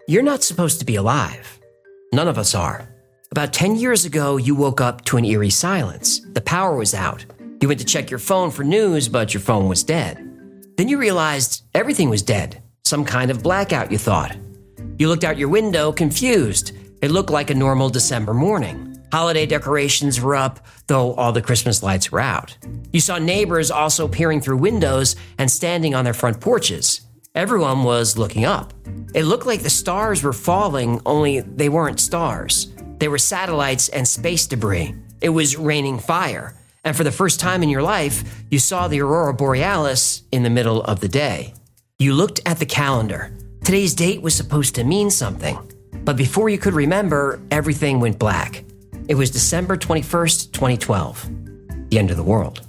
You're not supposed to be alive. None of us are. About 10 years ago, you woke up to an eerie silence. The power was out. You went to check your phone for news, but your phone was dead. Then you realized everything was dead. Some kind of blackout, you thought. You looked out your window, confused. It looked like a normal December morning. Holiday decorations were up, though all the Christmas lights were out. You saw neighbors also peering through windows and standing on their front porches. Everyone was looking up. It looked like the stars were falling, only they weren't stars. They were satellites and space debris. It was raining fire. And for the first time in your life, you saw the aurora borealis in the middle of the day. You looked at the calendar. Today's date was supposed to mean something. But before you could remember, everything went black. It was December 21st, 2012. The end of the world.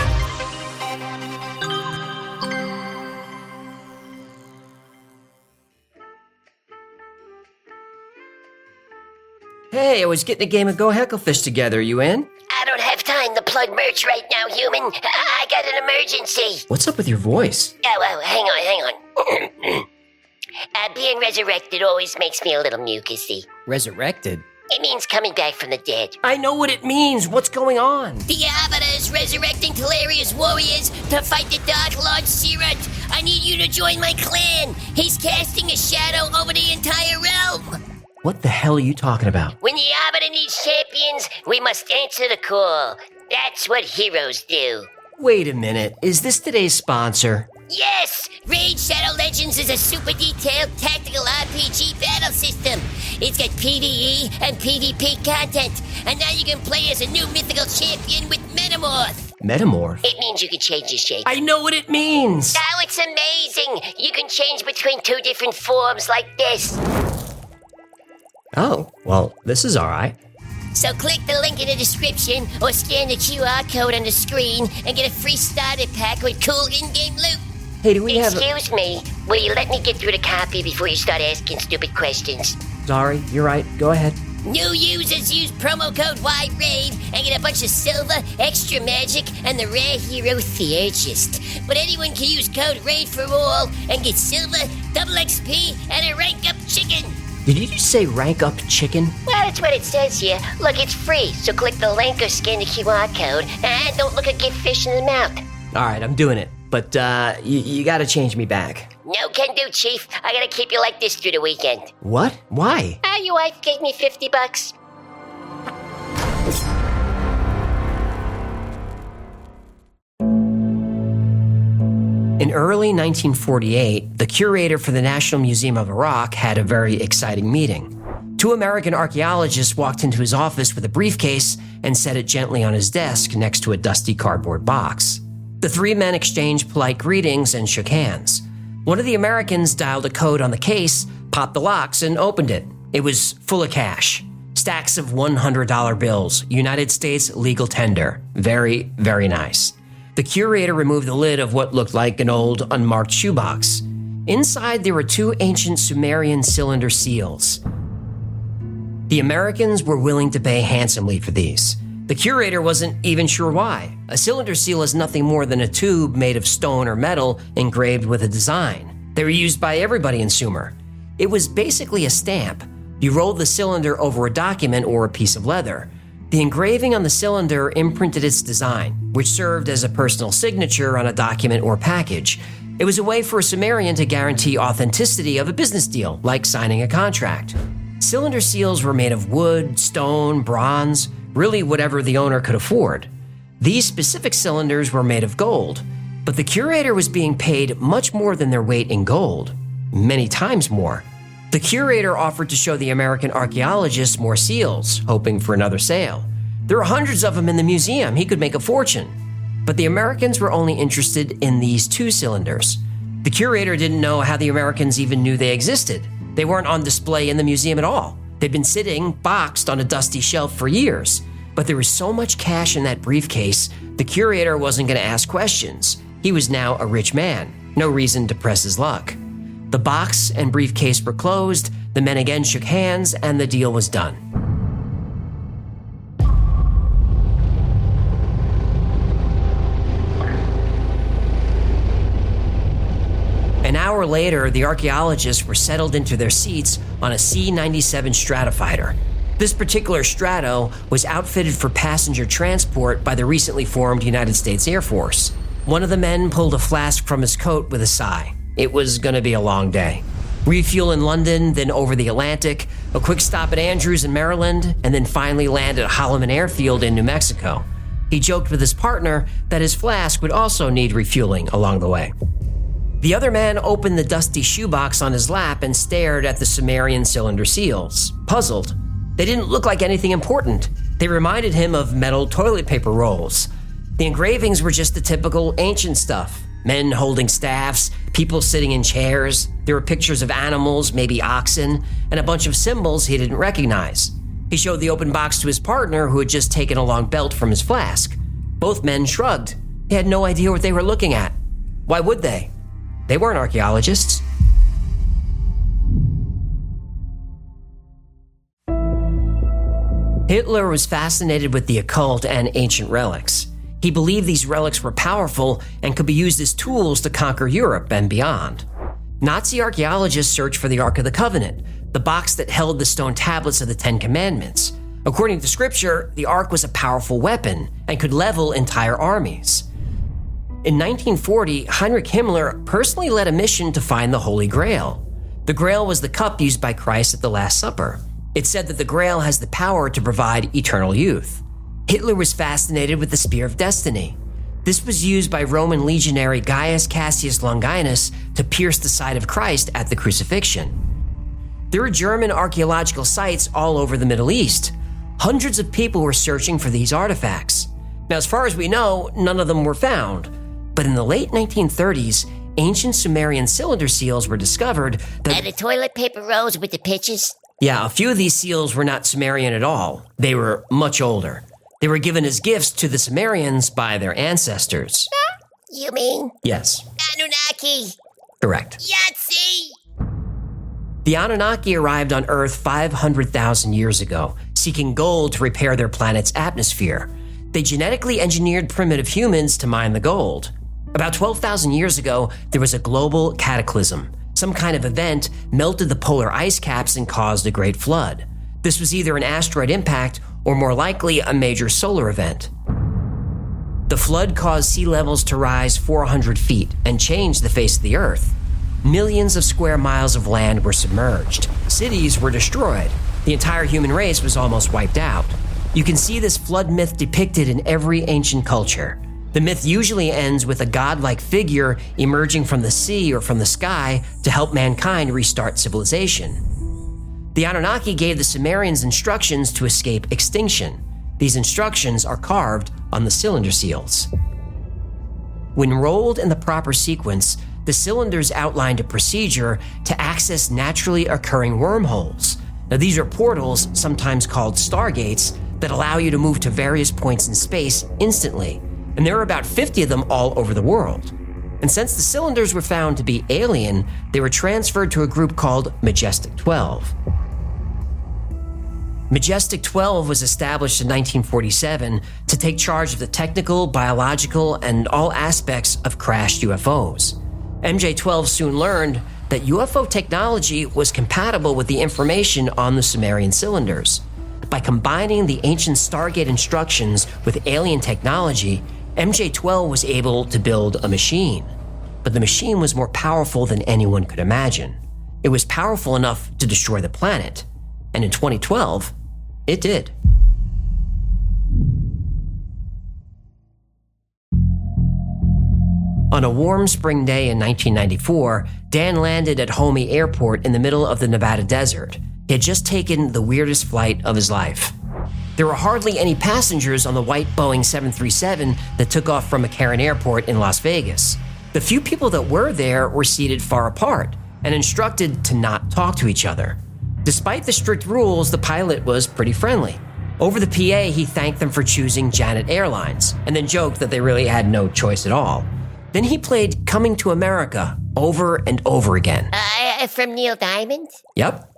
Hey, I was getting a game of Go Hecklefish together. You in? I don't have time to plug merch right now, human. I got an emergency. What's up with your voice? Oh, hang on. Being resurrected always makes me a little mucusy. Resurrected? It means coming back from the dead. I know what it means. What's going on? The Avatar is resurrecting hilarious warriors to fight the Dark Lord Sirat. I need you to join my clan. He's casting a shadow over the entire realm. What the hell are you talking about? When the Avatar needs champions, we must answer the call. That's what heroes do. Wait a minute. Is this today's sponsor? Yes! Raid Shadow Legends is a super detailed tactical RPG battle system. It's got PvE and PvP content. And now you can play as a new mythical champion with Metamorph. Metamorph? It means you can change your shape. I know what it means! Oh, it's amazing! You can change between two different forms like this. Oh, well, this is alright. So click the link in the description or scan the QR code on the screen and get a free starter pack with cool in-game loot. Hey, do we have Excuse me, will you let me get through the copy before you start asking stupid questions? Sorry, you're right. Go ahead. New users use promo code YRAID and get a bunch of silver, extra magic, and the rare hero Theurgist. But anyone can use code RAID for all and get silver, double XP, and a rank-up chicken. Did you just say rank up chicken? Well, that's what it says here. Look, it's free, so click the link or scan the QR code, and don't look a gift fish in the mouth. Alright, I'm doing it. But, you gotta change me back. No can do, Chief. I gotta keep you like this through the weekend. What? Why? Your wife gave me $50. In early 1948, the curator for the National Museum of Iraq had a very exciting meeting. Two American archaeologists walked into his office with a briefcase and set it gently on his desk next to a dusty cardboard box. The three men exchanged polite greetings and shook hands. One of the Americans dialed a code on the case, popped the locks, and opened it. It was full of cash. Stacks of $100 bills, United States legal tender. Very, very nice. The curator removed the lid of what looked like an old, unmarked shoebox. Inside, there were two ancient Sumerian cylinder seals. The Americans were willing to pay handsomely for these. The curator wasn't even sure why. A cylinder seal is nothing more than a tube made of stone or metal engraved with a design. They were used by everybody in Sumer. It was basically a stamp. You rolled the cylinder over a document or a piece of leather. The engraving on the cylinder imprinted its design, which served as a personal signature on a document or package. It was a way for a Sumerian to guarantee authenticity of a business deal, like signing a contract. Cylinder seals were made of wood, stone, bronze, really whatever the owner could afford. These specific cylinders were made of gold, but the curator was being paid much more than their weight in gold, many times more. The curator offered to show the American archaeologists more seals, hoping for another sale. There are hundreds of them in the museum. He could make a fortune. But the Americans were only interested in these two cylinders. The curator didn't know how the Americans even knew they existed. They weren't on display in the museum at all. They'd been sitting boxed on a dusty shelf for years. But there was so much cash in that briefcase, the curator wasn't going to ask questions. He was now a rich man. No reason to press his luck. The box and briefcase were closed, the men again shook hands, and the deal was done. An hour later, the archaeologists were settled into their seats on a C-97 Stratofighter. This particular Strato was outfitted for passenger transport by the recently formed United States Air Force. One of the men pulled a flask from his coat with a sigh. It was going to be a long day. Refuel in London, then over the Atlantic, a quick stop at Andrews in Maryland, and then finally land at Holloman Airfield in New Mexico. He joked with his partner that his flask would also need refueling along the way. The other man opened the dusty shoebox on his lap and stared at the Sumerian cylinder seals, puzzled. They didn't look like anything important. They reminded him of metal toilet paper rolls. The engravings were just the typical ancient stuff. Men holding staffs, people sitting in chairs. There were pictures of animals, maybe oxen, and a bunch of symbols he didn't recognize. He showed the open box to his partner, who had just taken a long belt from his flask. Both men shrugged. They had no idea what they were looking at. Why would they? They weren't archaeologists. Hitler was fascinated with the occult and ancient relics. He believed these relics were powerful and could be used as tools to conquer Europe and beyond. Nazi archaeologists searched for the Ark of the Covenant, the box that held the stone tablets of the Ten Commandments. According to scripture, the Ark was a powerful weapon and could level entire armies. In 1940, Heinrich Himmler personally led a mission to find the Holy Grail. The Grail was the cup used by Christ at the Last Supper. It said that the Grail has the power to provide eternal youth. Hitler was fascinated with the Spear of Destiny. This was used by Roman legionary Gaius Cassius Longinus to pierce the side of Christ at the crucifixion. There are German archaeological sites all over the Middle East. Hundreds of people were searching for these artifacts. Now, as far as we know, none of them were found. But in the late 1930s, ancient Sumerian cylinder seals were discovered that... And the toilet paper rolls with the pictures? Yeah, a few of these seals were not Sumerian at all. They were much older. They were given as gifts to the Sumerians by their ancestors. You mean? Yes. Anunnaki. Correct. Yahtzee. The Anunnaki arrived on Earth 500,000 years ago, seeking gold to repair their planet's atmosphere. They genetically engineered primitive humans to mine the gold. About 12,000 years ago, there was a global cataclysm. Some kind of event melted the polar ice caps and caused a great flood. This was either an asteroid impact or more likely a major solar event. The flood caused sea levels to rise 400 feet and change the face of the Earth. Millions of square miles of land were submerged. Cities were destroyed. The entire human race was almost wiped out. You can see this flood myth depicted in every ancient culture. The myth usually ends with a godlike figure emerging from the sea or from the sky to help mankind restart civilization. The Anunnaki gave the Sumerians instructions to escape extinction. These instructions are carved on the cylinder seals. When rolled in the proper sequence, the cylinders outlined a procedure to access naturally occurring wormholes. Now, these are portals, sometimes called stargates, that allow you to move to various points in space instantly. And there are about 50 of them all over the world. And since the cylinders were found to be alien, they were transferred to a group called Majestic 12. Majestic 12 was established in 1947 to take charge of the technical, biological, and all aspects of crashed UFOs. MJ-12 soon learned that UFO technology was compatible with the information on the Sumerian cylinders. By combining the ancient Stargate instructions with alien technology, MJ-12 was able to build a machine. But the machine was more powerful than anyone could imagine. It was powerful enough to destroy the planet. And in 2012, it did. On a warm spring day in 1994, Dan landed at Homey Airport in the middle of the Nevada desert. He had just taken the weirdest flight of his life. There were hardly any passengers on the white Boeing 737 that took off from McCarran Airport in Las Vegas. The few people that were there were seated far apart and instructed to not talk to each other. Despite the strict rules, the pilot was pretty friendly. Over the PA, he thanked them for choosing Janet Airlines and then joked that they really had no choice at all. Then he played Coming to America over and over again. From Neil Diamond? Yep.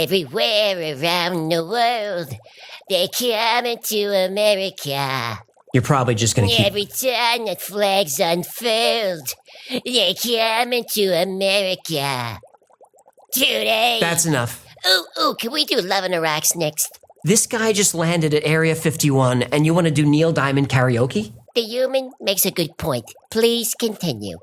Everywhere around the world, they're coming to America. You're probably just going to keep... Every time the flag's unfurled, they're coming to America. Today. That's enough. Ooh, can we do Love on the Rocks next? This guy just landed at Area 51, and you want to do Neil Diamond karaoke? The human makes a good point. Please continue.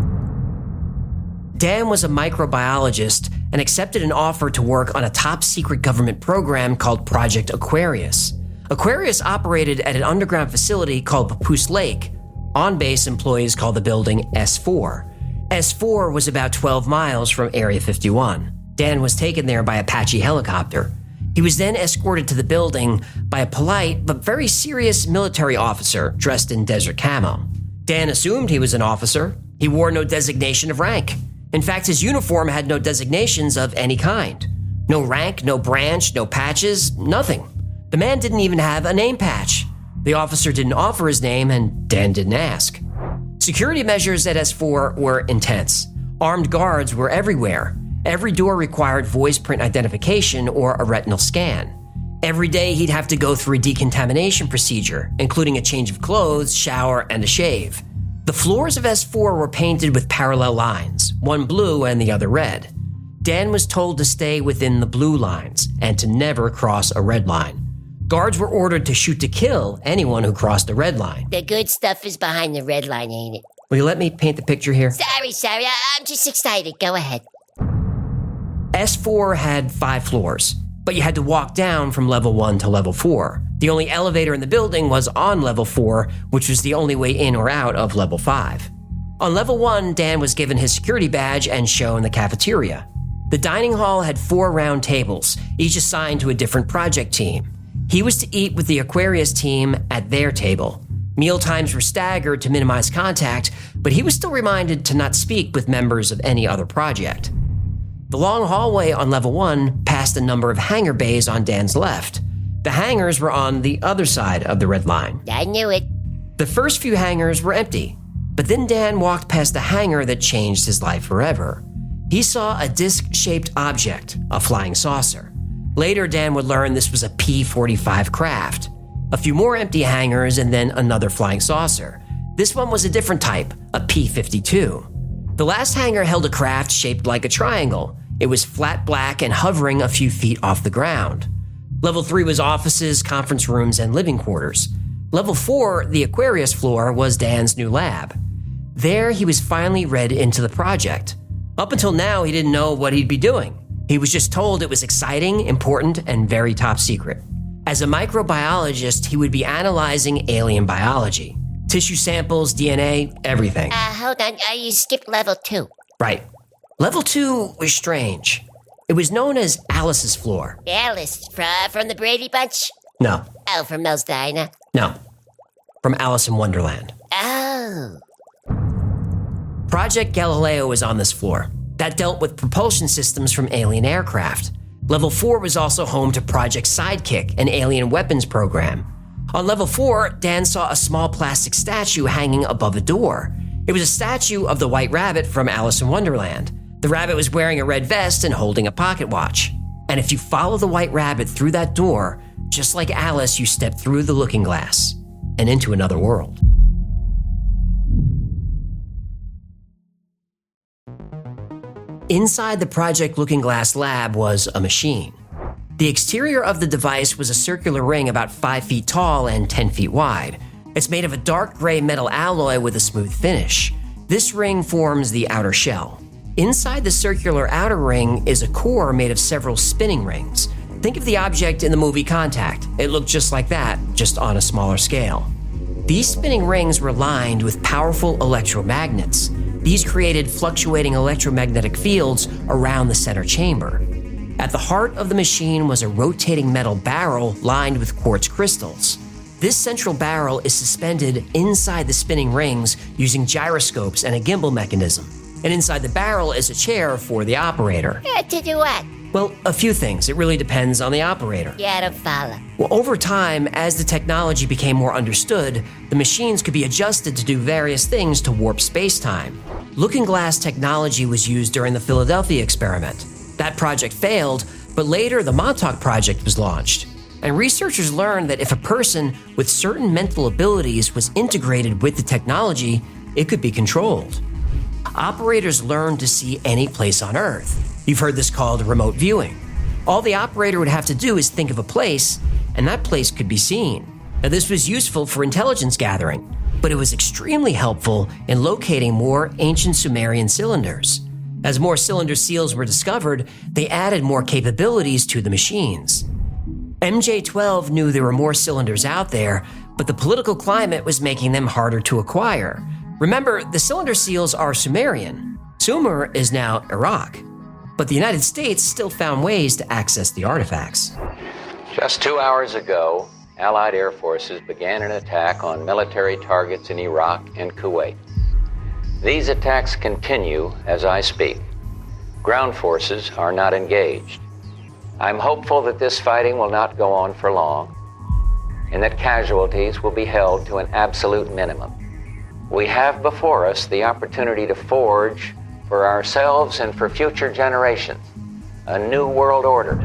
Dan was a microbiologist and accepted an offer to work on a top-secret government program called Project Aquarius. Aquarius operated at an underground facility called Papoose Lake. On-base employees called the building S4. S4 was about 12 miles from Area 51. Dan was taken there by Apache helicopter. He was then escorted to the building by a polite but very serious military officer dressed in desert camo. Dan assumed he was an officer. He wore no designation of rank. In fact, his uniform had no designations of any kind. No rank, no branch, no patches, nothing. The man didn't even have a name patch. The officer didn't offer his name, and Dan didn't ask. Security measures at S4 were intense. Armed guards were everywhere. Every door required voice print identification or a retinal scan. Every day he'd have to go through a decontamination procedure, including a change of clothes, shower, and a shave. The floors of S4 were painted with parallel lines, one blue and the other red. Dan was told to stay within the blue lines and to never cross a red line. Guards were ordered to shoot to kill anyone who crossed the red line. The good stuff is behind the red line, ain't it? Will you let me paint the picture here? Sorry, I'm just excited. Go ahead. S4 had 5 floors, but you had to walk down from level 1 to level 4. The only elevator in the building was on level 4, which was the only way in or out of level 5. On level 1, Dan was given his security badge and shown the cafeteria. The dining hall had 4 round tables, each assigned to a different project team. He was to eat with the Aquarius team at their table. Meal times were staggered to minimize contact, but he was still reminded to not speak with members of any other project. The long hallway on level 1 passed a number of hangar bays on Dan's left. The hangars were on the other side of the red line. I knew it. The first few hangars were empty, but then Dan walked past the hangar that changed his life forever. He saw a disc-shaped object, a flying saucer. Later, Dan would learn this was a P-45 craft. A few more empty hangars and then another flying saucer. This one was a different type, a P-52. The last hangar held a craft shaped like a triangle. It was flat black and hovering a few feet off the ground. Level 3 was offices, conference rooms, and living quarters. Level 4, the Aquarius floor, was Dan's new lab. There, he was finally read into the project. Up until now, he didn't know what he'd be doing. He was just told it was exciting, important, and very top secret. As a microbiologist, he would be analyzing alien biology. Tissue samples, DNA, everything. Hold on, you skipped level 2. Right. Level 2 was strange. It was known as Alice's floor. Alice, from the Brady Bunch? No. Oh, from Mel's Diner? No. From Alice in Wonderland. Oh. Project Galileo was on this floor. That dealt with propulsion systems from alien aircraft. Level 4 was also home to Project Sidekick, an alien weapons program. On level 4, Dan saw a small plastic statue hanging above a door. It was a statue of the White Rabbit from Alice in Wonderland. The rabbit was wearing a red vest and holding a pocket watch. And if you follow the White Rabbit through that door, just like Alice, you step through the looking glass and into another world. Inside the Project Looking Glass lab was a machine. The exterior of the device was a circular ring about 5 feet tall and 10 feet wide. It's made of a dark gray metal alloy with a smooth finish. This ring forms the outer shell. Inside the circular outer ring is a core made of several spinning rings. Think of the object in the movie Contact. It looked just like that, just on a smaller scale. These spinning rings were lined with powerful electromagnets. These created fluctuating electromagnetic fields around the center chamber. At the heart of the machine was a rotating metal barrel lined with quartz crystals. This central barrel is suspended inside the spinning rings using gyroscopes and a gimbal mechanism. And inside the barrel is a chair for the operator. To do what? Well, a few things. It really depends on the operator. Yeah, I don't follow. Well, over time, as the technology became more understood, the machines could be adjusted to do various things to warp space-time. Looking glass technology was used during the Philadelphia experiment. That project failed, but later the Montauk Project was launched. And researchers learned that if a person with certain mental abilities was integrated with the technology, it could be controlled. Operators learned to see any place on Earth. You've heard this called remote viewing. All the operator would have to do is think of a place, and that place could be seen. Now, this was useful for intelligence gathering, but it was extremely helpful in locating more ancient Sumerian cylinders. As more cylinder seals were discovered, they added more capabilities to the machines. MJ-12 knew there were more cylinders out there, but the political climate was making them harder to acquire. Remember, the cylinder seals are Sumerian. Sumer is now Iraq. But the United States still found ways to access the artifacts. Just 2 hours ago, Allied air forces began an attack on military targets in Iraq and Kuwait. These attacks continue as I speak. Ground forces are not engaged. I'm hopeful that this fighting will not go on for long, and that casualties will be held to an absolute minimum. We have before us the opportunity to forge, for ourselves and for future generations, a new world order.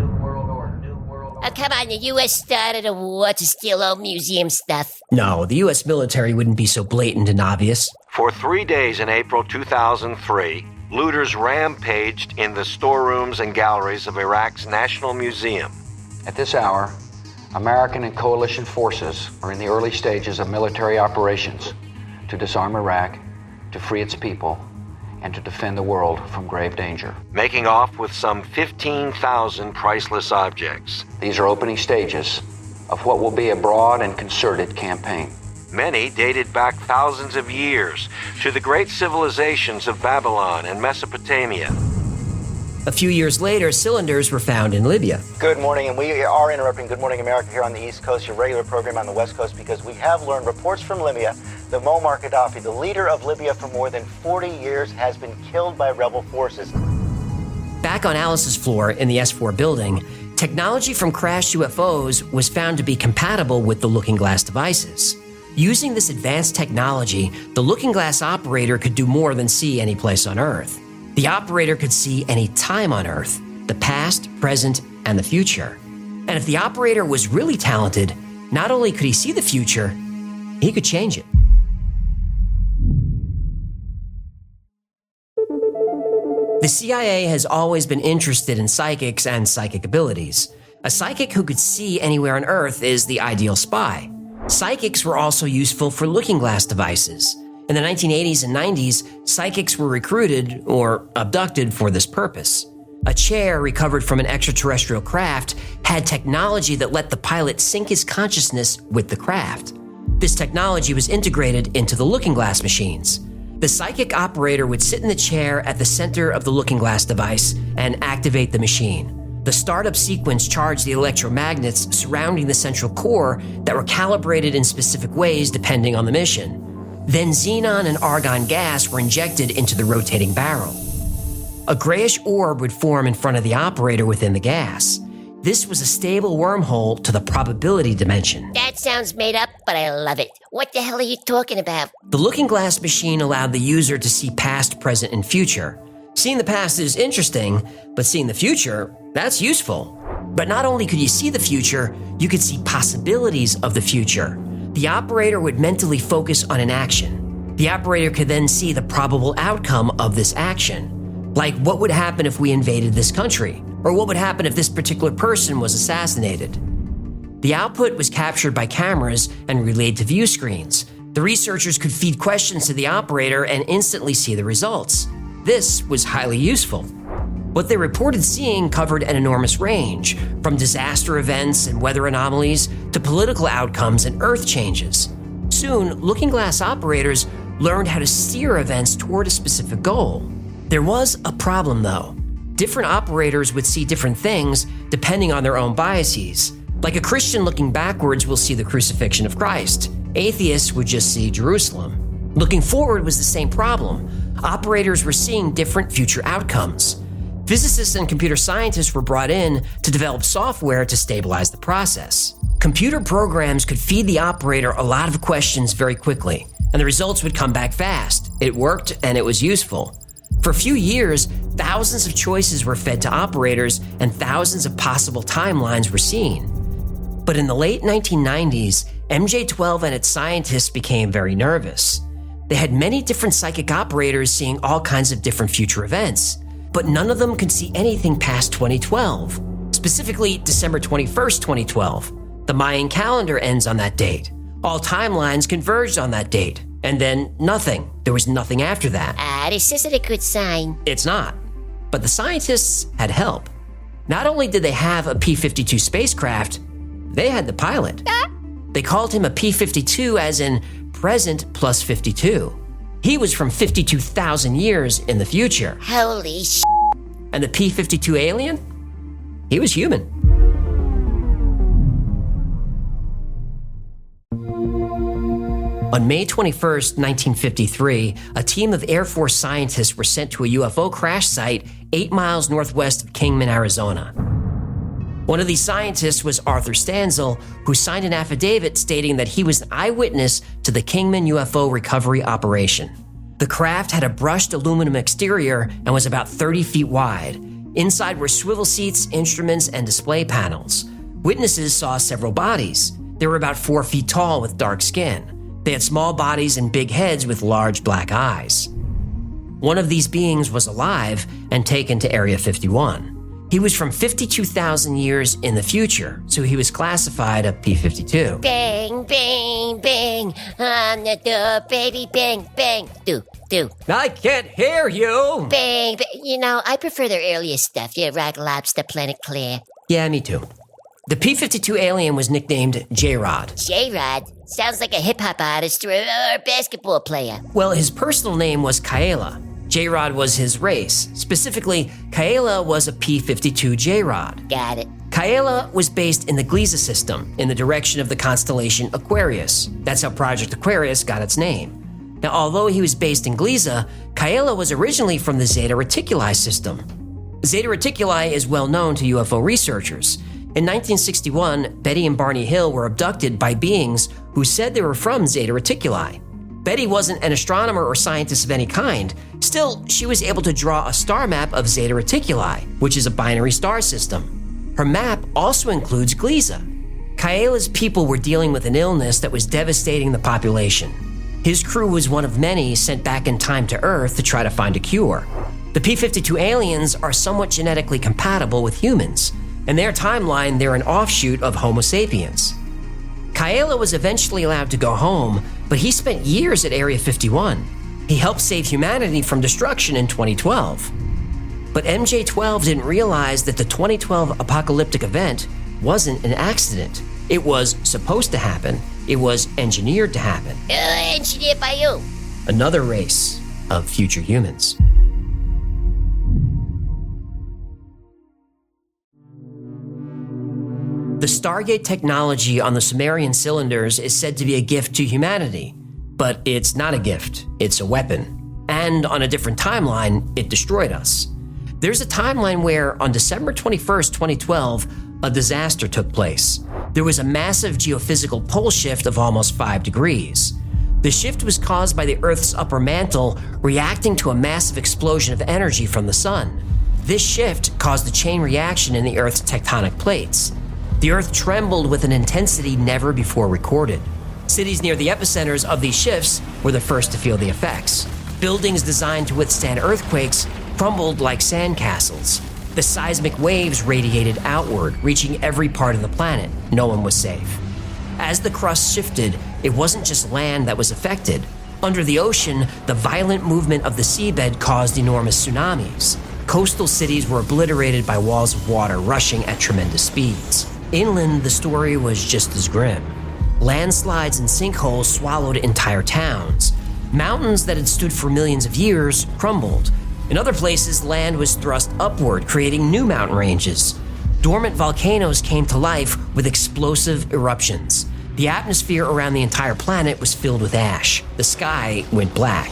Oh, come on, the U.S. started a war to steal old museum stuff. No, the U.S. military wouldn't be so blatant and obvious. For 3 days in April 2003, looters rampaged in the storerooms and galleries of Iraq's National Museum. At this hour, American and coalition forces are in the early stages of military operations to disarm Iraq, to free its people, and to defend the world from grave danger. Making off with some 15,000 priceless objects. These are opening stages of what will be a broad and concerted campaign. Many dated back thousands of years to the great civilizations of Babylon and Mesopotamia. A few years later, cylinders were found in Libya. Good morning, and we are interrupting Good Morning America here on the East Coast, your regular program on the West Coast, because we have learned reports from Libya that Muammar Gaddafi, the leader of Libya for more than 40 years, has been killed by rebel forces. Back on Alice's floor in the S4 building, technology from crashed UFOs was found to be compatible with the Looking Glass devices. Using this advanced technology, the Looking Glass operator could do more than see any place on Earth. The operator could see any time on Earth, the past, present, and the future. And if the operator was really talented, not only could he see the future, he could change it. The CIA has always been interested in psychics and psychic abilities. A psychic who could see anywhere on Earth is the ideal spy. Psychics were also useful for Looking Glass devices. In the 1980s and 90s, psychics were recruited or abducted for this purpose. A chair recovered from an extraterrestrial craft had technology that let the pilot sync his consciousness with the craft. This technology was integrated into the Looking Glass machines. The psychic operator would sit in the chair at the center of the Looking Glass device and activate the machine. The startup sequence charged the electromagnets surrounding the central core that were calibrated in specific ways depending on the mission. Then xenon and argon gas were injected into the rotating barrel. A grayish orb would form in front of the operator within the gas. This was a stable wormhole to the probability dimension. That sounds made up, but I love it. What the hell are you talking about? The Looking Glass machine allowed the user to see past, present, and future. Seeing the past is interesting, but seeing the future, that's useful. But not only could you see the future, you could see possibilities of the future. The operator would mentally focus on an action. The operator could then see the probable outcome of this action. Like, what would happen if we invaded this country? Or what would happen if this particular person was assassinated? The output was captured by cameras and relayed to view screens. The researchers could feed questions to the operator and instantly see the results. This was highly useful. What they reported seeing covered an enormous range, from disaster events and weather anomalies to political outcomes and earth changes. Soon, Looking Glass operators learned how to steer events toward a specific goal. There was a problem, though. Different operators would see different things depending on their own biases. Like a Christian looking backwards will see the crucifixion of Christ. Atheists would just see Jerusalem. Looking forward was the same problem. Operators were seeing different future outcomes. Physicists and computer scientists were brought in to develop software to stabilize the process. Computer programs could feed the operator a lot of questions very quickly, and the results would come back fast. It worked, and it was useful. For a few years, thousands of choices were fed to operators, and thousands of possible timelines were seen. But in the late 1990s, MJ-12 and its scientists became very nervous. They had many different psychic operators seeing all kinds of different future events, but none of them could see anything past 2012, specifically December 21st, 2012. The Mayan calendar ends on that date. All timelines converged on that date, and then nothing. There was nothing after that. This isn't a good sign. It's not. But the scientists had help. Not only did they have a P-52 spacecraft, they had the pilot. They called him a P-52 as in present plus 52. He was from 52,000 years in the future. Holy sh**. And the P-52 alien? He was human. On May 21st, 1953, a team of Air Force scientists were sent to a UFO crash site 8 miles northwest of Kingman, Arizona. One of these scientists was Arthur Stanzel, who signed an affidavit stating that he was an eyewitness to the Kingman UFO recovery operation. The craft had a brushed aluminum exterior and was about 30 feet wide. Inside were swivel seats, instruments, and display panels. Witnesses saw several bodies. They were about 4 feet tall with dark skin. They had small bodies and big heads with large black eyes. One of these beings was alive and taken to Area 51. He was from 52,000 years in the future, so he was classified a P-52. Bang, bang, bang. On the door, baby, bang, bang. Do. I can't hear you! Bang, bang. You know, I prefer their earlier stuff. Yeah, Rock Lobster, Planet Claire. Yeah, me too. The P-52 alien was nicknamed J-Rod. J-Rod? Sounds like a hip-hop artist or a basketball player. Well, his personal name was Kaela. J-Rod was his race. Specifically, Kaela was a P-52 J-Rod. Got it. Kaela was based in the Gliese system, in the direction of the constellation Aquarius. That's how Project Aquarius got its name. Now, although he was based in Gliese, Kaela was originally from the Zeta Reticuli system. Zeta Reticuli is well known to UFO researchers. In 1961, Betty and Barney Hill were abducted by beings who said they were from Zeta Reticuli. Betty wasn't an astronomer or scientist of any kind. Still, she was able to draw a star map of Zeta Reticuli, which is a binary star system. Her map also includes Gliese. Kaela's people were dealing with an illness that was devastating the population. His crew was one of many sent back in time to Earth to try to find a cure. The P-52 aliens are somewhat genetically compatible with humans. In their timeline, they're an offshoot of Homo sapiens. Kaela was eventually allowed to go home, but he spent years at Area 51. He helped save humanity from destruction in 2012. But MJ-12 didn't realize that the 2012 apocalyptic event wasn't an accident. It was supposed to happen. It was engineered to happen. Engineered by you. Another race of future humans. The Stargate technology on the Sumerian cylinders is said to be a gift to humanity, but it's not a gift, it's a weapon. And on a different timeline, it destroyed us. There's a timeline where, on December 21st, 2012, a disaster took place. There was a massive geophysical pole shift of almost 5 degrees. The shift was caused by the Earth's upper mantle reacting to a massive explosion of energy from the sun. This shift caused a chain reaction in the Earth's tectonic plates. The Earth trembled with an intensity never before recorded. Cities near the epicenters of these shifts were the first to feel the effects. Buildings designed to withstand earthquakes crumbled like sandcastles. The seismic waves radiated outward, reaching every part of the planet. No one was safe. As the crust shifted, it wasn't just land that was affected. Under the ocean, the violent movement of the seabed caused enormous tsunamis. Coastal cities were obliterated by walls of water rushing at tremendous speeds. Inland, the story was just as grim. Landslides and sinkholes swallowed entire towns. Mountains that had stood for millions of years crumbled. In other places, land was thrust upward, creating new mountain ranges. Dormant volcanoes came to life with explosive eruptions. The atmosphere around the entire planet was filled with ash. The sky went black.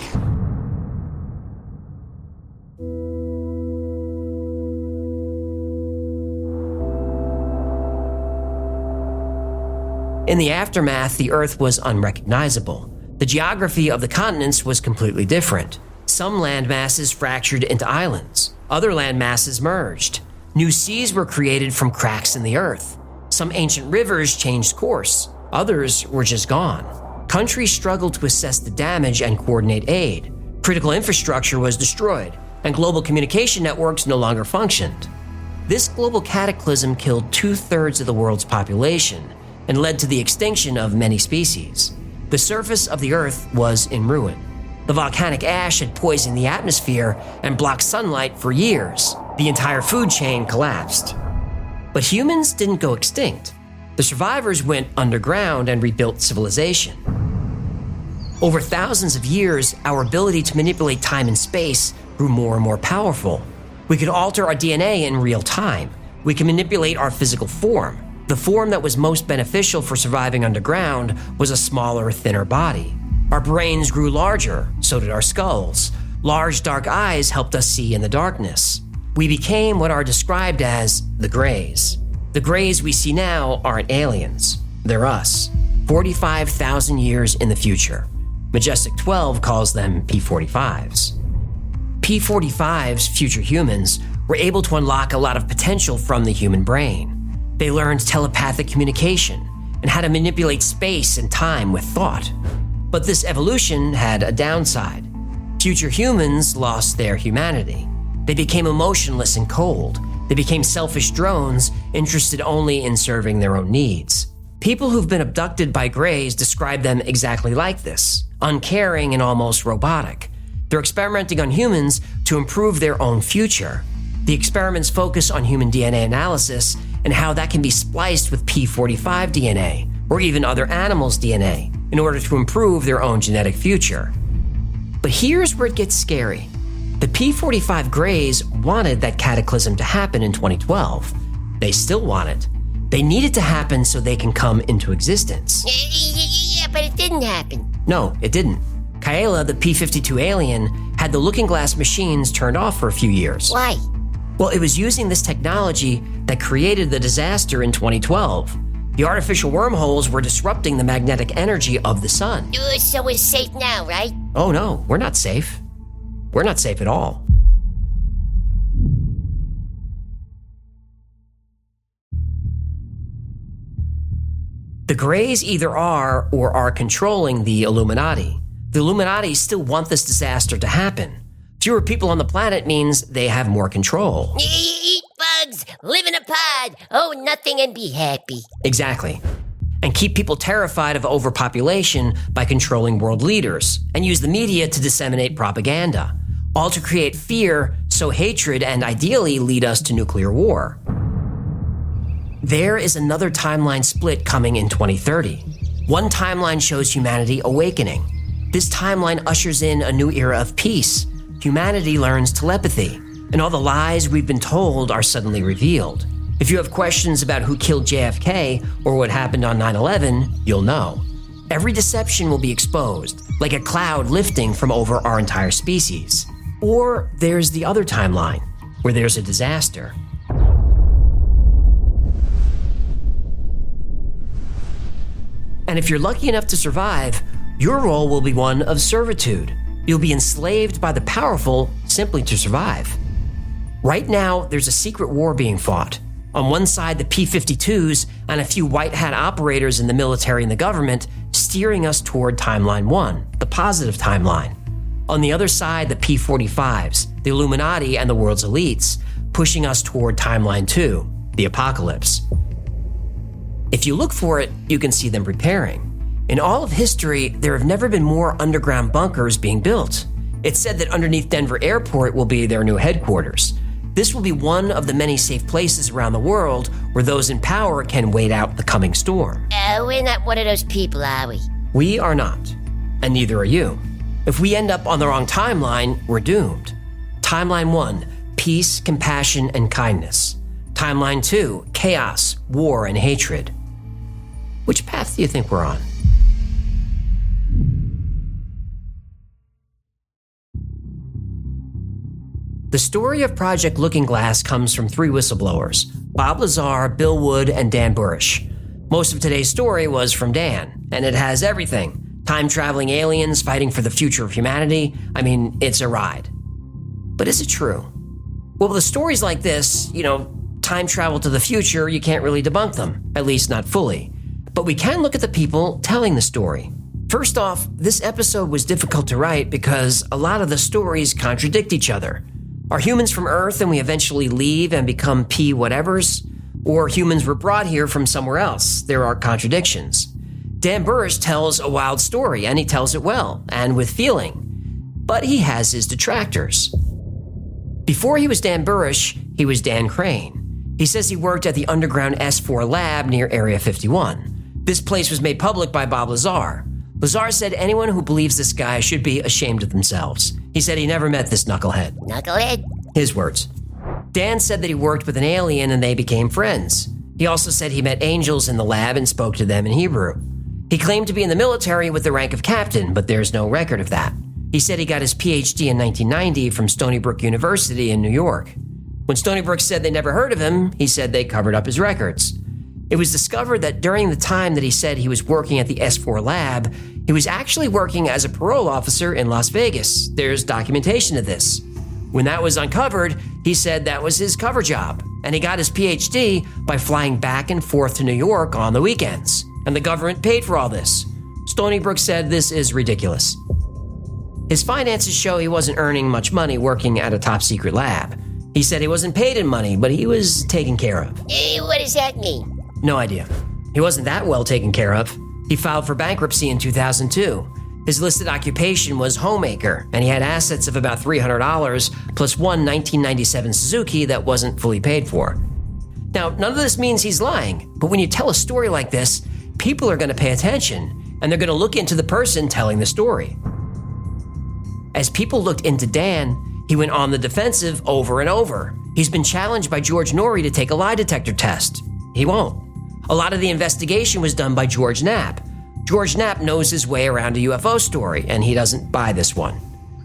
In the aftermath, the Earth was unrecognizable. The geography of the continents was completely different. Some land masses fractured into islands. Other land masses merged. New seas were created from cracks in the Earth. Some ancient rivers changed course. Others were just gone. Countries struggled to assess the damage and coordinate aid. Critical infrastructure was destroyed, and global communication networks no longer functioned. This global cataclysm killed 2/3 of the world's population and led to the extinction of many species. The surface of the Earth was in ruin. The volcanic ash had poisoned the atmosphere and blocked sunlight for years. The entire food chain collapsed. But humans didn't go extinct. The survivors went underground and rebuilt civilization. Over thousands of years, our ability to manipulate time and space grew more and more powerful. We could alter our DNA in real time. We could manipulate our physical form. The form that was most beneficial for surviving underground was a smaller, thinner body. Our brains grew larger, so did our skulls. Large, dark eyes helped us see in the darkness. We became what are described as the Greys. The Greys we see now aren't aliens. They're us, 45,000 years in the future. Majestic 12 calls them P45s. P45s, future humans, were able to unlock a lot of potential from the human brain. They learned telepathic communication and how to manipulate space and time with thought. But this evolution had a downside. Future humans lost their humanity. They became emotionless and cold. They became selfish drones, interested only in serving their own needs. People who've been abducted by Greys describe them exactly like this, uncaring and almost robotic. They're experimenting on humans to improve their own future. The experiments focus on human DNA analysis and how that can be spliced with P45 DNA or even other animals' DNA in order to improve their own genetic future. But here's where it gets scary. The P45 Greys wanted that cataclysm to happen in 2012. They still want it. They need it to happen so they can come into existence. Yeah, but it didn't happen. No, it didn't. Kaela, the P52 alien, had the Looking Glass machines turned off for a few years. Why? Well, it was using this technology that created the disaster in 2012. The artificial wormholes were disrupting the magnetic energy of the sun. So we're safe now, right? Oh no, we're not safe. We're not safe at all. The Greys either are or are controlling the Illuminati. The Illuminati still want this disaster to happen. Fewer people on the planet means they have more control. Eat bugs, live in a pod, own nothing and be happy. Exactly. And keep people terrified of overpopulation by controlling world leaders and use the media to disseminate propaganda, all to create fear, sow hatred, and ideally lead us to nuclear war. There is another timeline split coming in 2030. One timeline shows humanity awakening. This timeline ushers in a new era of peace. Humanity learns telepathy, and all the lies we've been told are suddenly revealed. If you have questions about who killed JFK or what happened on 9/11, you'll know. Every deception will be exposed, like a cloud lifting from over our entire species. Or there's the other timeline, where there's a disaster. And if you're lucky enough to survive, your role will be one of servitude. You'll be enslaved by the powerful simply to survive. Right now, there's a secret war being fought. On one side, the P-52s and a few white hat operators in the military and the government steering us toward Timeline 1, the positive timeline. On the other side, the P-45s, the Illuminati and the world's elites, pushing us toward Timeline 2, the apocalypse. If you look for it, you can see them preparing. In all of history, there have never been more underground bunkers being built. It's said that underneath Denver Airport will be their new headquarters. This will be one of the many safe places around the world where those in power can wait out the coming storm. We're not one of those people, are we? We are not, and neither are you. If we end up on the wrong timeline, we're doomed. Timeline 1, peace, compassion, and kindness. Timeline 2, chaos, war, and hatred. Which path do you think we're on? The story of Project Looking Glass comes from 3 whistleblowers, Bob Lazar, Bill Wood, and Dan Burish. Most of today's story was from Dan, and it has everything. Time-traveling aliens fighting for the future of humanity. I mean, it's a ride. But is it true? Well, with stories like this, time travel to the future, you can't really debunk them, at least not fully. But we can look at the people telling the story. First off, this episode was difficult to write because a lot of the stories contradict each other. Are humans from Earth and we eventually leave and become P whatevers? Or humans were brought here from somewhere else? There are contradictions. Dan Burrish tells a wild story, and he tells it well, and with feeling. But he has his detractors. Before he was Dan Burrish, he was Dan Crane. He says he worked at the underground S4 lab near Area 51. This place was made public by Bob Lazar. Lazar said anyone who believes this guy should be ashamed of themselves. He said he never met this knucklehead. Knucklehead? His words. Dan said that he worked with an alien and they became friends. He also said he met angels in the lab and spoke to them in Hebrew. He claimed to be in the military with the rank of captain, but there's no record of that. He said he got his PhD in 1990 from Stony Brook University in New York. When Stony Brook said they never heard of him, he said they covered up his records. It was discovered that during the time that he said he was working at the S4 lab, he was actually working as a parole officer in Las Vegas. There's documentation of this. When that was uncovered, he said that was his cover job, and he got his PhD by flying back and forth to New York on the weekends. And the government paid for all this. Stony Brook said this is ridiculous. His finances show he wasn't earning much money working at a top-secret lab. He said he wasn't paid in money, but he was taken care of. What does that mean? No idea. He wasn't that well taken care of. He filed for bankruptcy in 2002. His listed occupation was homemaker, and he had assets of about $300, plus one 1997 Suzuki that wasn't fully paid for. Now, none of this means he's lying, but when you tell a story like this, people are going to pay attention, and they're going to look into the person telling the story. As people looked into Dan, he went on the defensive over and over. He's been challenged by George Norrie to take a lie detector test. He won't. A lot of the investigation was done by George Knapp. George Knapp knows his way around a UFO story, and he doesn't buy this one.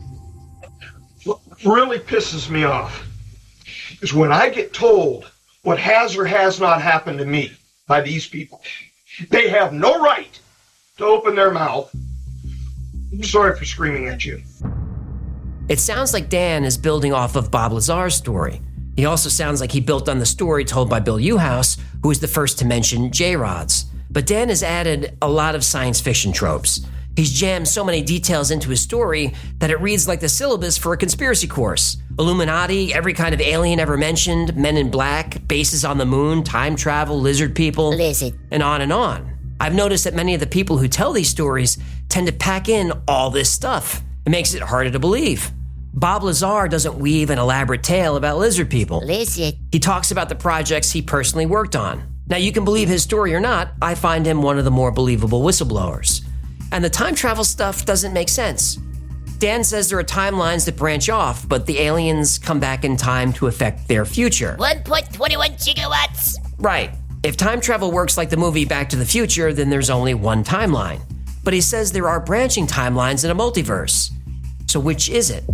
What really pisses me off is when I get told what has or has not happened to me by these people. They have no right to open their mouth. I'm sorry for screaming at you. It sounds like Dan is building off of Bob Lazar's story. He also sounds like he built on the story told by Bill Uhouse, who was the first to mention J-rods. But Dan has added a lot of science fiction tropes. He's jammed so many details into his story that it reads like the syllabus for a conspiracy course. Illuminati, every kind of alien ever mentioned, Men in Black, bases on the moon, time travel, lizard people, and on and on. I've noticed that many of the people who tell these stories tend to pack in all this stuff. It makes it harder to believe. Bob Lazar doesn't weave an elaborate tale about lizard people. He talks about the projects he personally worked on. Now, you can believe his story or not, I find him one of the more believable whistleblowers. And the time travel stuff doesn't make sense. Dan says there are timelines that branch off, but the aliens come back in time to affect their future. 1.21 gigawatts. Right. If time travel works like the movie Back to the Future, then there's only one timeline. But he says there are branching timelines in a multiverse. So which is it?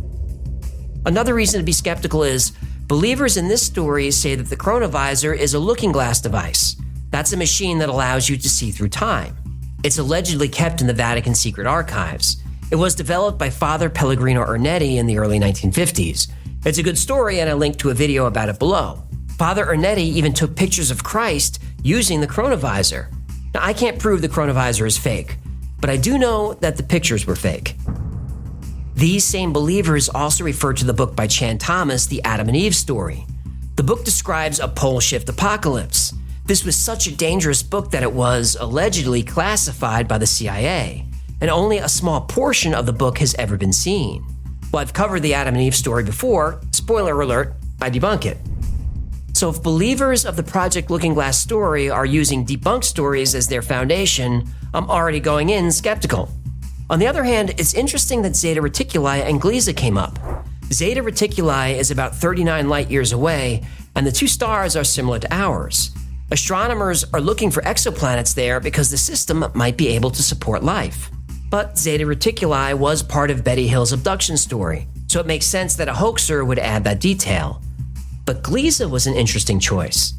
Another reason to be skeptical is believers in this story say that the chronovisor is a looking glass device. That's a machine that allows you to see through time. It's allegedly kept in the Vatican secret archives. It was developed by Father Pellegrino Ernetti in the early 1950s. It's a good story, and I linked to a video about it below. Father Ernetti even took pictures of Christ using the chronovisor. Now, I can't prove the chronovisor is fake, but I do know that the pictures were fake. These same believers also refer to the book by Chan Thomas, The Adam and Eve Story. The book describes a pole shift apocalypse. This was such a dangerous book that it was allegedly classified by the CIA, and only a small portion of the book has ever been seen. Well, I've covered the Adam and Eve story before. Spoiler alert, I debunk it. So if believers of the Project Looking Glass story are using debunked stories as their foundation, I'm already going in skeptical. On the other hand, it's interesting that Zeta Reticuli and Gliese came up. Zeta Reticuli is about 39 light years away, and the two stars are similar to ours. Astronomers are looking for exoplanets there because the system might be able to support life. But Zeta Reticuli was part of Betty Hill's abduction story, so it makes sense that a hoaxer would add that detail. But Gliese was an interesting choice.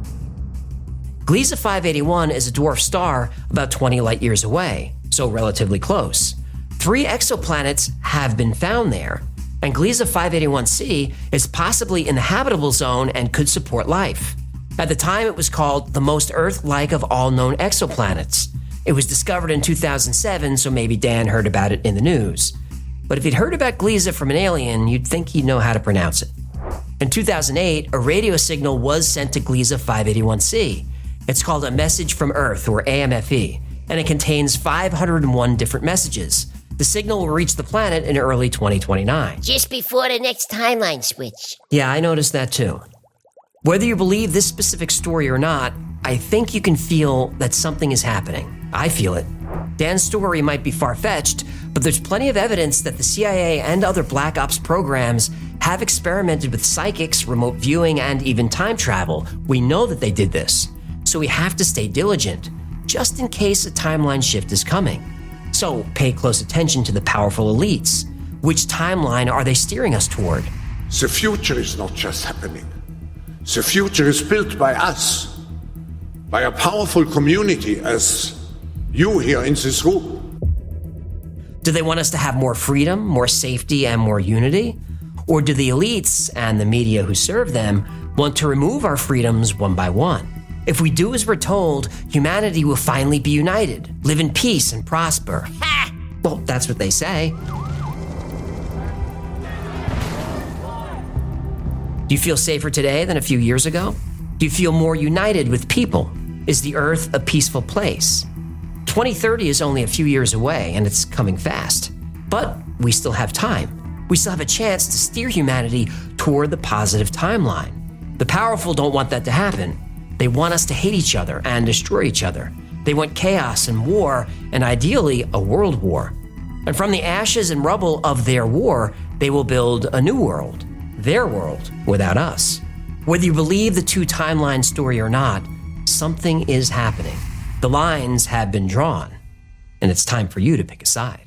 Gliese 581 is a dwarf star about 20 light years away, so relatively close. 3 exoplanets have been found there. And Gliese 581c is possibly in the habitable zone and could support life. At the time, it was called the most Earth-like of all known exoplanets. It was discovered in 2007, so maybe Dan heard about it in the news. But if he'd heard about Gliese from an alien, you'd think he'd know how to pronounce it. In 2008, a radio signal was sent to Gliese 581c. It's called a Message from Earth, or AMFE, and it contains 501 different messages. The signal will reach the planet in early 2029. Just before the next timeline switch. Yeah, I noticed that too. Whether you believe this specific story or not, I think you can feel that something is happening. I feel it. Dan's story might be far-fetched, but there's plenty of evidence that the CIA and other Black Ops programs have experimented with psychics, remote viewing, and even time travel. We know that they did this. So we have to stay diligent, just in case a timeline shift is coming. So pay close attention to the powerful elites. Which timeline are they steering us toward? The future is not just happening. The future is built by us, by a powerful community as you here in this room. Do they want us to have more freedom, more safety, and more unity? Or do the elites and the media who serve them want to remove our freedoms one by one? If we do as we're told, humanity will finally be united, live in peace and prosper. Ha! Well, that's what they say. Do you feel safer today than a few years ago? Do you feel more united with people? Is the Earth a peaceful place? 2030 is only a few years away, and it's coming fast. But we still have time. We still have a chance to steer humanity toward the positive timeline. The powerful don't want that to happen. They want us to hate each other and destroy each other. They want chaos and war, and ideally, a world war. And from the ashes and rubble of their war, they will build a new world. Their world, without us. Whether you believe the two timeline story or not, something is happening. The lines have been drawn, and it's time for you to pick a side.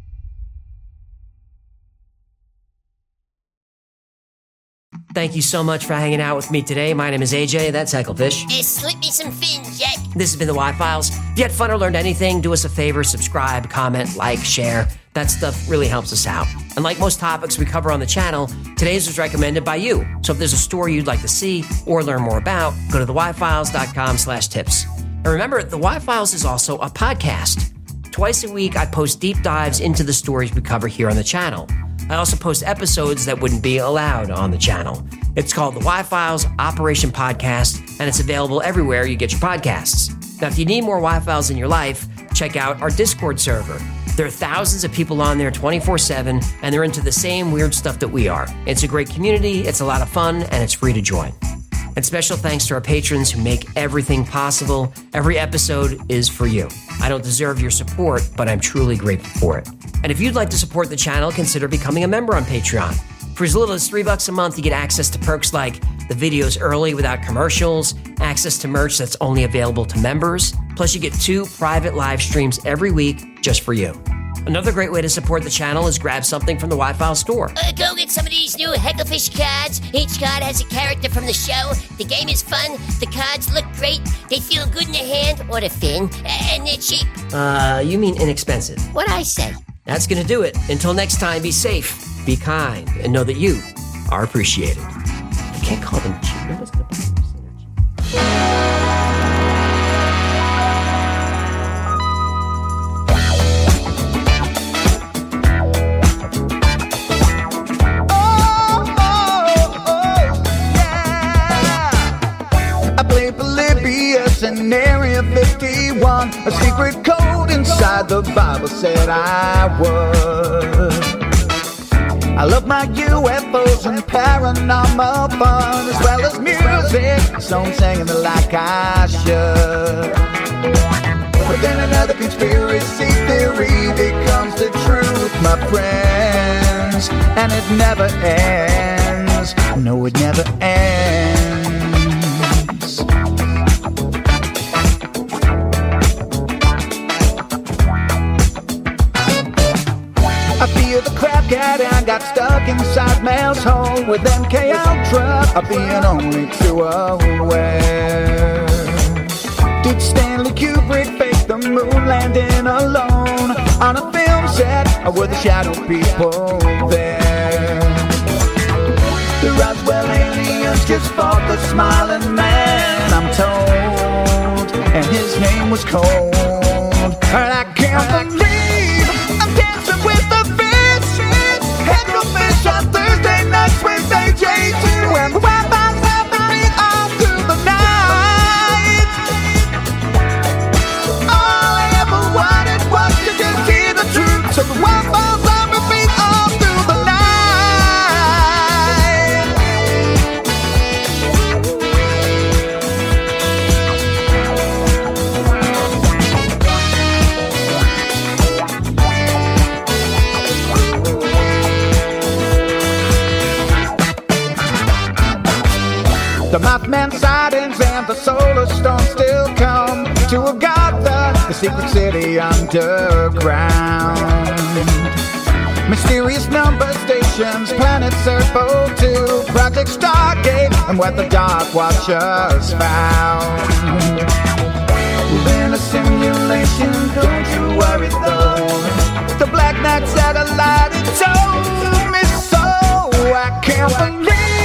Thank you so much for hanging out with me today. My name is AJ, that's Hecklefish. Slip me some fins, Jack. This has been the Y-Files. If you had fun or learned anything, do us a favor, subscribe, comment, like, share. That stuff really helps us out. And like most topics we cover on the channel, today's was recommended by you. So if there's a story you'd like to see or learn more about, go to theyfiles.com/tips. And remember, The Y-Files is also a podcast. Twice a week, I post deep dives into the stories we cover here on the channel. I also post episodes that wouldn't be allowed on the channel. It's called The Y-Files Operation Podcast, and it's available everywhere you get your podcasts. Now, if you need more Y-Files in your life, check out our Discord server. There are thousands of people on there 24/7, and they're into the same weird stuff that we are. It's a great community, it's a lot of fun, and it's free to join. And special thanks to our patrons who make everything possible. Every episode is for you. I don't deserve your support, but I'm truly grateful for it. And if you'd like to support the channel, consider becoming a member on Patreon. For as little as $3 a month, you get access to perks like the videos early without commercials, access to merch that's only available to members, plus you get 2 private live streams every week just for you. Another great way to support the channel is grab something from the Y-Files store. Go get some of these new Hecklefish cards. Each card has a character from the show. The game is fun. The cards look great. They feel good in the hand, or the fin, and they're cheap. You mean inexpensive. What'd I say? That's gonna do it. Until next time, be safe, be kind, and know that you are appreciated. You can't call them cheap. Nobody's gonna buy them. In Area 51, a secret code inside the Bible said I would. I love my UFOs and paranormal fun, as well as music, so I'm singing it like I should. But then another conspiracy theory becomes the truth, my friends, and it never ends. No, it never ends. I feel the crap cat and got stuck inside Mel's hole with MK Ultra. I'm being only too aware. Did Stanley Kubrick fake the moon landing alone on a film set, or were the shadow people there? Roswell aliens just fought the smiling man, I'm told, and his name was Cold. And I can't believe I'm dancing with the fish. Head to fish on Thursday nights with AJ2, and the Wi-Fi's happening all through the night. All I ever wanted was to just hear the truth, so the Wi-Fi's on repeat all through the night. The Mothman sightings and the solar storm still come to Agartha, the secret city underground. Mysterious number stations, planet Earth 02, Project Stargate, and what the Dark Watchers found. We're in a simulation, don't you worry though. The Black Knight satellite, it told me so. I can't believe